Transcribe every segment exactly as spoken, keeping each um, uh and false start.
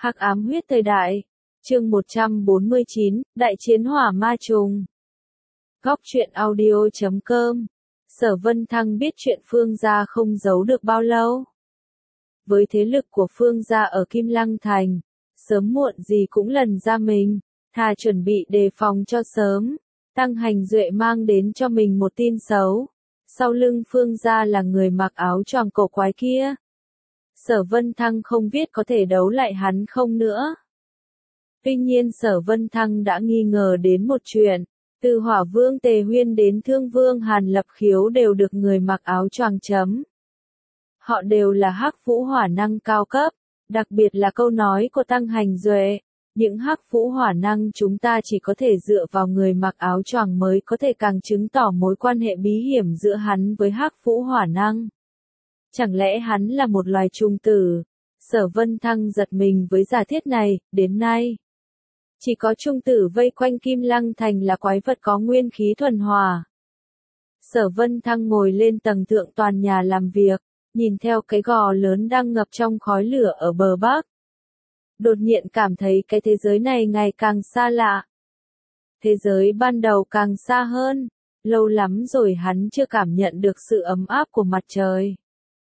Hắc ám huyết thời đại. Chương một trăm bốn mươi chín, Đại chiến hỏa ma trùng. Góc truyện audio chấm com. Sở Vân Thăng biết chuyện Phương gia không giấu được bao lâu. Với thế lực của Phương gia ở Kim Lăng Thành, sớm muộn gì cũng lần ra mình, thà chuẩn bị đề phòng cho sớm. Tăng Hành Duệ mang đến cho mình một tin xấu. Sau lưng Phương gia là người mặc áo choàng cổ quái kia. Sở Vân Thăng không biết có thể đấu lại hắn không nữa. Tuy nhiên Sở Vân Thăng đã nghi ngờ đến một chuyện, từ Hỏa Vương Tề Huyên đến Thương Vương Hàn Lập Khiếu đều được người mặc áo choàng chấm. Họ đều là hắc vũ hỏa năng cao cấp, đặc biệt là câu nói của Tăng Hành Duệ, những hắc vũ hỏa năng chúng ta chỉ có thể dựa vào người mặc áo choàng mới có thể càng chứng tỏ mối quan hệ bí hiểm giữa hắn với hắc vũ hỏa năng. Chẳng lẽ hắn là một loài trùng tử? Sở Vân Thăng giật mình với giả thiết này, đến nay. Chỉ có trùng tử vây quanh Kim Lăng Thành là quái vật có nguyên khí thuần hòa. Sở Vân Thăng ngồi lên tầng thượng toàn nhà làm việc, nhìn theo cái gò lớn đang ngập trong khói lửa ở bờ Bắc. Đột nhiên cảm thấy cái thế giới này ngày càng xa lạ. Thế giới ban đầu càng xa hơn, lâu lắm rồi hắn chưa cảm nhận được sự ấm áp của mặt trời.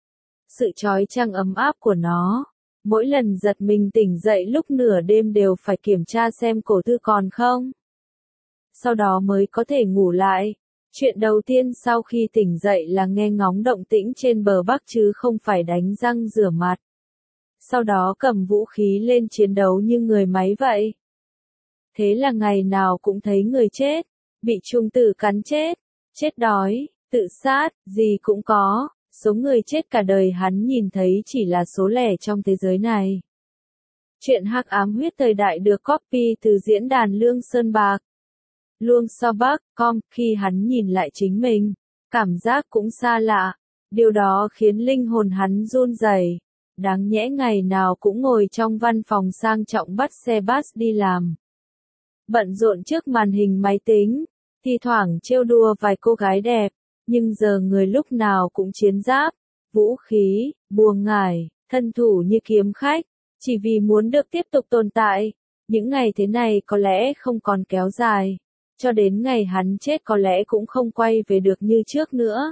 Sự chói chang ấm áp của nó, mỗi lần giật mình tỉnh dậy lúc nửa đêm đều phải kiểm tra xem cổ thư còn không. Sau đó mới có thể ngủ lại. Chuyện đầu tiên sau khi tỉnh dậy là nghe ngóng động tĩnh trên bờ Bắc chứ không phải đánh răng rửa mặt. Sau đó cầm vũ khí lên chiến đấu như người máy vậy. Thế là ngày nào cũng thấy người chết, bị trùng tử cắn chết, chết đói, tự sát, gì cũng có. Số người chết cả đời hắn nhìn thấy chỉ là số lẻ trong thế giới này. Chuyện hắc ám huyết thời đại được copy từ diễn đàn Lương Sơn Bạc. Luông So Bắc, com, khi hắn nhìn lại chính mình, cảm giác cũng xa lạ. Điều đó khiến linh hồn hắn run rẩy. Đáng nhẽ ngày nào cũng ngồi trong văn phòng sang trọng bắt xe bus đi làm. Bận rộn trước màn hình máy tính, thi thoảng trêu đùa vài cô gái đẹp. Nhưng giờ người lúc nào cũng chiến giáp, vũ khí, bùa ngải, thân thủ như kiếm khách, chỉ vì muốn được tiếp tục tồn tại. Những ngày thế này có lẽ không còn kéo dài, cho đến ngày hắn chết có lẽ cũng không quay về được như trước nữa.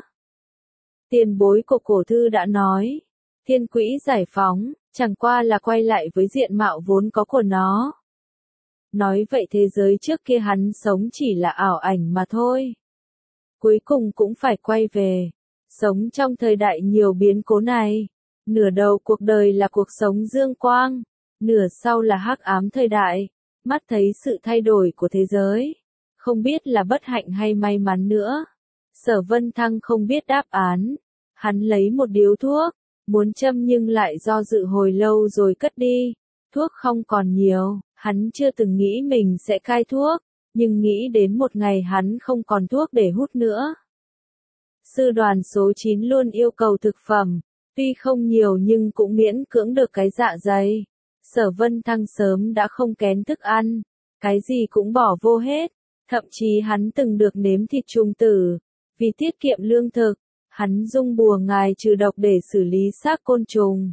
Tiền bối của cổ thư đã nói, thiên quỹ giải phóng, chẳng qua là quay lại với diện mạo vốn có của nó. Nói vậy thế giới trước kia hắn sống chỉ là ảo ảnh mà thôi. Cuối cùng cũng phải quay về, sống trong thời đại nhiều biến cố này. Nửa đầu cuộc đời là cuộc sống dương quang, nửa sau là hắc ám thời đại, mắt thấy sự thay đổi của thế giới. Không biết là bất hạnh hay may mắn nữa. Sở Vân Thăng không biết đáp án. Hắn lấy một điếu thuốc, muốn châm nhưng lại do dự hồi lâu rồi cất đi. Thuốc không còn nhiều, hắn chưa từng nghĩ mình sẽ cai thuốc. Nhưng nghĩ đến một ngày hắn không còn thuốc để hút nữa. Sư đoàn số chín luôn yêu cầu thực phẩm, tuy không nhiều nhưng cũng miễn cưỡng được cái dạ dày. Sở Vân Thăng sớm đã không kén thức ăn, cái gì cũng bỏ vô hết, thậm chí hắn từng được nếm thịt trùng tử. Vì tiết kiệm lương thực, hắn dùng bùa ngải trừ độc để xử lý xác côn trùng.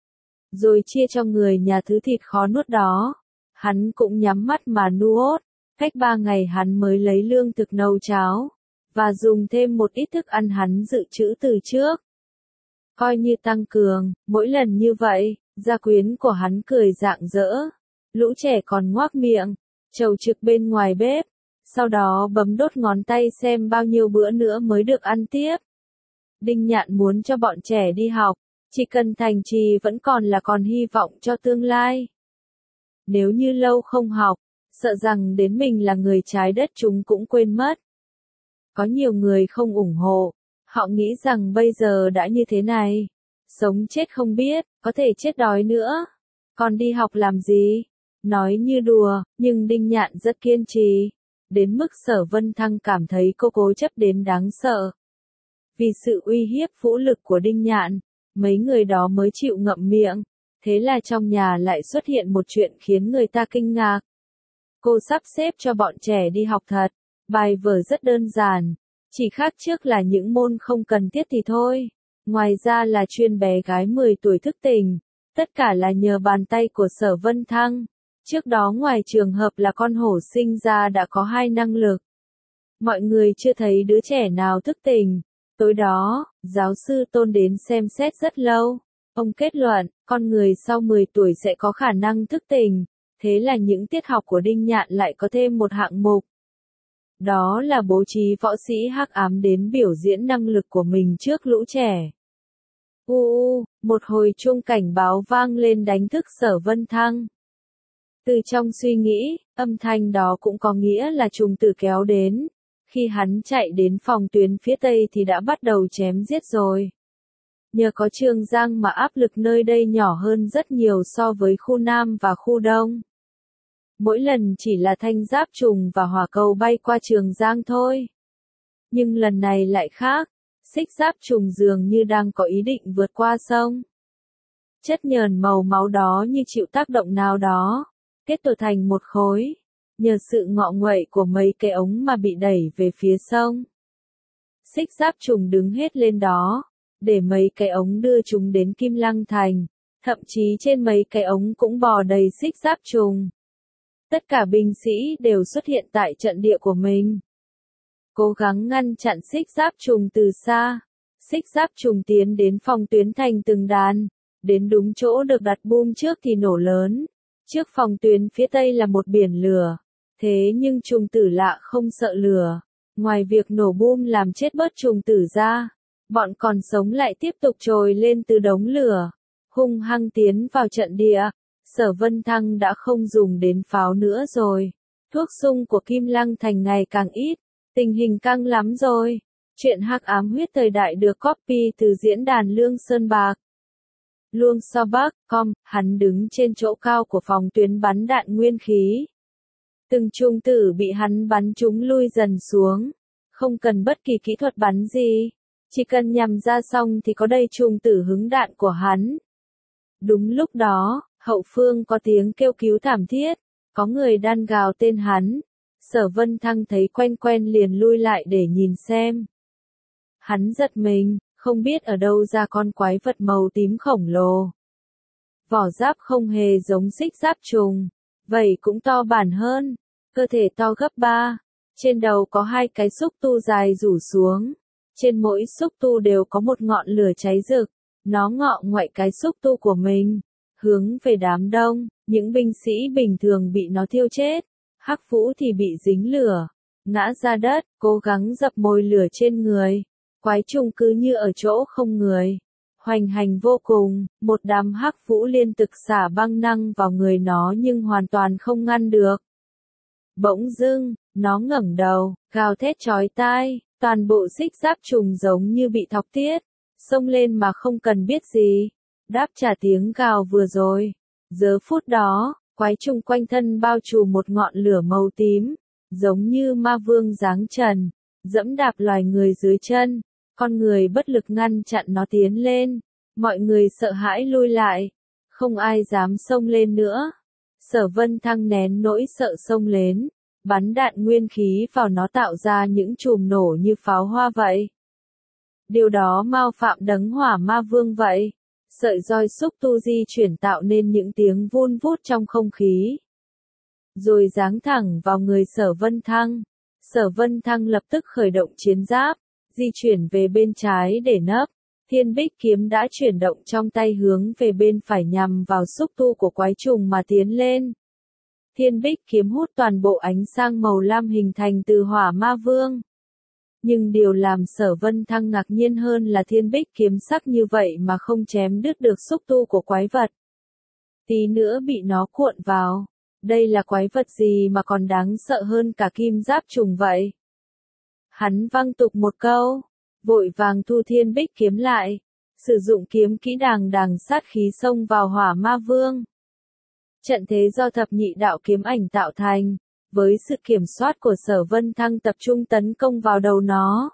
Rồi chia cho người nhà thứ thịt khó nuốt đó, hắn cũng nhắm mắt mà nuốt. Cách ba ngày hắn mới lấy lương thực nấu cháo, và dùng thêm một ít thức ăn hắn dự trữ từ trước. Coi như tăng cường, mỗi lần như vậy, gia quyến của hắn cười rạng rỡ. Lũ trẻ còn ngoác miệng, chầu trực bên ngoài bếp, sau đó bấm đốt ngón tay xem bao nhiêu bữa nữa mới được ăn tiếp. Đinh Nhạn muốn cho bọn trẻ đi học, chỉ cần thành trì vẫn còn là còn hy vọng cho tương lai. Nếu như lâu không học, sợ rằng đến mình là người trái đất chúng cũng quên mất. Có nhiều người không ủng hộ, họ nghĩ rằng bây giờ đã như thế này, sống chết không biết, có thể chết đói nữa, còn đi học làm gì? Nói như đùa, nhưng Đinh Nhạn rất kiên trì, đến mức Sở Vân Thăng cảm thấy cô cố chấp đến đáng sợ. Vì sự uy hiếp vũ lực của Đinh Nhạn, mấy người đó mới chịu ngậm miệng, thế là trong nhà lại xuất hiện một chuyện khiến người ta kinh ngạc. Cô sắp xếp cho bọn trẻ đi học thật, bài vở rất đơn giản, chỉ khác trước là những môn không cần thiết thì thôi, ngoài ra là chuyên bé gái mười tuổi thức tỉnh, Tất cả là nhờ bàn tay của Sở Vân Thăng. Trước đó ngoài trường hợp là con hổ sinh ra đã có hai năng lực. Mọi người chưa thấy đứa trẻ nào thức tỉnh. Tối đó, giáo sư Tôn đến xem xét rất lâu. Ông kết luận, con người sau mười tuổi sẽ có khả năng thức tỉnh. Thế là những tiết học của Đinh Nhạn lại có thêm một hạng mục. Đó là bố trí võ sĩ hắc ám đến biểu diễn năng lực của mình trước lũ trẻ. U u, một hồi chuông cảnh báo vang lên đánh thức Sở Vân Thăng. Từ trong suy nghĩ, âm thanh đó cũng có nghĩa là trùng tử kéo đến. Khi hắn chạy đến phòng tuyến phía tây thì đã bắt đầu chém giết rồi. Nhờ có Trường Giang mà áp lực nơi đây nhỏ hơn rất nhiều so với khu Nam và khu Đông. Mỗi lần chỉ là thanh giáp trùng và hỏa cầu bay qua Trường Giang thôi. Nhưng lần này lại khác, xích giáp trùng dường như đang có ý định vượt qua sông. Chất nhờn màu máu đó như chịu tác động nào đó, kết tổ thành một khối, nhờ sự ngọ nguậy của mấy cái ống mà bị đẩy về phía sông. Xích giáp trùng đứng hết lên đó, để mấy cái ống đưa chúng đến Kim Lăng Thành, thậm chí trên mấy cái ống cũng bò đầy xích giáp trùng. Tất cả binh sĩ đều xuất hiện tại trận địa của mình. Cố gắng ngăn chặn xích giáp trùng từ xa. Xích giáp trùng tiến đến phòng tuyến thành từng đàn. Đến đúng chỗ được đặt boom trước thì nổ lớn. Trước phòng tuyến phía tây là một biển lửa. Thế nhưng trùng tử lạ không sợ lửa. Ngoài việc nổ boom làm chết bớt trùng tử ra, bọn còn sống lại tiếp tục trồi lên từ đống lửa. Hung hăng tiến vào trận địa. Sở Vân Thăng đã không dùng đến pháo nữa rồi. Thuốc sung của Kim Lăng Thành ngày càng ít. Tình hình căng lắm rồi. Chuyện hắc ám huyết thời đại được copy từ diễn đàn Lương Sơn Bạc. Luông So Bắc, com, hắn đứng trên chỗ cao của phòng tuyến bắn đạn nguyên khí. Từng trùng tử bị hắn bắn chúng lui dần xuống. Không cần bất kỳ kỹ thuật bắn gì. Chỉ cần nhằm ra xong thì có đầy trùng tử hứng đạn của hắn. Đúng lúc đó, hậu phương có tiếng kêu cứu thảm thiết. Có người đan gào tên hắn. Sở Vân Thăng thấy quen quen liền lui lại để nhìn xem. Hắn giật mình, không biết ở đâu ra con quái vật màu tím khổng lồ. Vỏ giáp không hề giống xích giáp trùng, vậy cũng to bản hơn, cơ thể to gấp ba. Trên đầu có hai cái xúc tu dài rủ xuống. Trên mỗi xúc tu đều có một ngọn lửa cháy rực. Nó ngọ ngoại cái xúc tu của mình, hướng về đám đông. Những binh sĩ bình thường bị nó thiêu chết. Hắc Vũ thì bị dính lửa, ngã ra đất, cố gắng dập mồi lửa trên người. Quái trùng cứ như ở chỗ không người. Hoành hành vô cùng, một đám Hắc Vũ liên tục xả băng năng vào người nó nhưng hoàn toàn không ngăn được. Bỗng dưng, nó ngẩng đầu, gào thét chói tai, toàn bộ xích giáp trùng giống như bị thọc tiết, xông lên mà không cần biết gì. Đáp trả tiếng gào vừa rồi. Giờ phút đó, quái trùng quanh thân bao trùm một ngọn lửa màu tím, giống như ma vương giáng trần, dẫm đạp loài người dưới chân, con người bất lực ngăn chặn nó tiến lên, mọi người sợ hãi lui lại, không ai dám xông lên nữa. Sở Vân Thăng nén nỗi sợ xông lên, bắn đạn nguyên khí vào nó tạo ra những chùm nổ như pháo hoa vậy. Điều đó mao phạm đấng hỏa ma vương vậy. Sợi roi xúc tu di chuyển tạo nên những tiếng vun vút trong không khí. Rồi giáng thẳng vào người Sở Vân Thăng. Sở Vân Thăng lập tức khởi động chiến giáp, di chuyển về bên trái để nấp. Thiên Bích kiếm đã chuyển động trong tay hướng về bên phải nhằm vào xúc tu của quái trùng mà tiến lên. Thiên Bích kiếm hút toàn bộ ánh sáng màu lam hình thành từ hỏa ma vương. Nhưng điều làm Sở Vân Thăng ngạc nhiên hơn là thiên bích kiếm sắc như vậy mà không chém đứt được xúc tu của quái vật. Tí nữa bị nó cuộn vào. Đây là quái vật gì mà còn đáng sợ hơn cả kim giáp trùng vậy? Hắn văng tục một câu, vội vàng thu thiên bích kiếm lại, sử dụng kiếm kỹ đàng đàng sát khí xông vào hỏa ma vương. Trận thế do thập nhị đạo kiếm ảnh tạo thành. Với sự kiểm soát của Sở Vân Thăng tập trung tấn công vào đầu nó.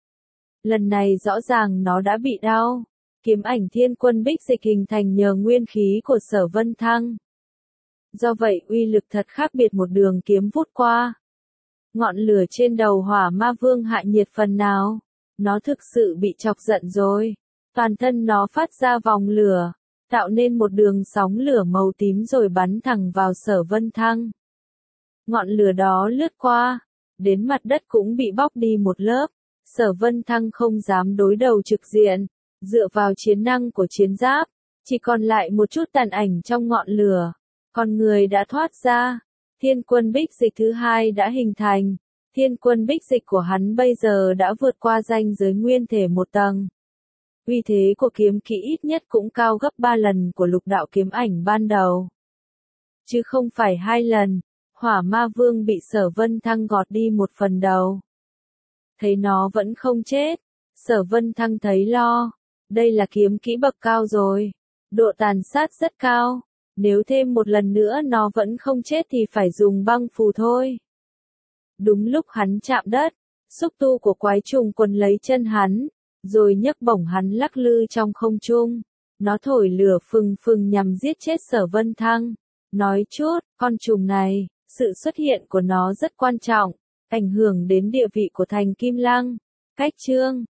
Lần này rõ ràng nó đã bị đau. Kiếm ảnh thiên quân bích dịch hình thành nhờ nguyên khí của Sở Vân Thăng. Do vậy uy lực thật khác biệt một đường kiếm vút qua. Ngọn lửa trên đầu hỏa ma vương hạ nhiệt phần nào. Nó thực sự bị chọc giận rồi. Toàn thân nó phát ra vòng lửa. tạo nên một đường sóng lửa màu tím rồi bắn thẳng vào Sở Vân Thăng. Ngọn lửa đó lướt qua, đến mặt đất cũng bị bóc đi một lớp. Sở Vân Thăng không dám đối đầu trực diện, dựa vào chiến năng của chiến giáp, chỉ còn lại một chút tàn ảnh trong ngọn lửa. Con người đã thoát ra, thiên quân bích dịch thứ hai đã hình thành. Thiên quân bích dịch của hắn bây giờ đã vượt qua ranh giới nguyên thể một tầng. Uy thế của kiếm kỹ ít nhất cũng cao gấp ba lần của lục đạo kiếm ảnh ban đầu. Chứ không phải hai lần, Hỏa Ma Vương bị Sở Vân Thăng gọt đi một phần đầu. Thấy nó vẫn không chết, Sở Vân Thăng thấy lo. Đây là kiếm kỹ bậc cao rồi. Độ tàn sát rất cao. Nếu thêm một lần nữa nó vẫn không chết thì phải dùng băng phù thôi. Đúng lúc hắn chạm đất, xúc tu của quái trùng quấn lấy chân hắn, rồi nhấc bổng hắn lắc lư trong không trung. Nó thổi lửa phừng phừng nhằm giết chết Sở Vân Thăng. Nói chút, con trùng này, sự xuất hiện của nó rất quan trọng, ảnh hưởng đến địa vị của thành Kim Lăng. Cách chương